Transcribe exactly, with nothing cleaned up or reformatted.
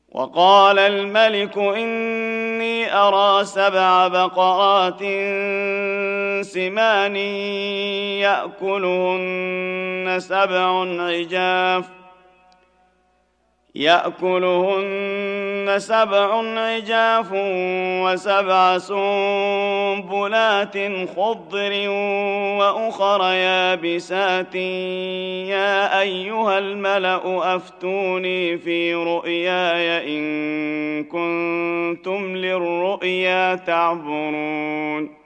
وقال الملك إني أرى سبع بقرات سمان يأكلهن سبع عجاف يأكلهن سبع عجاف وسبع سنبلات خضر وأخر يابسات يا أيها الملأ أفتوني في رؤياي إن كنتم للرؤيا تعبرون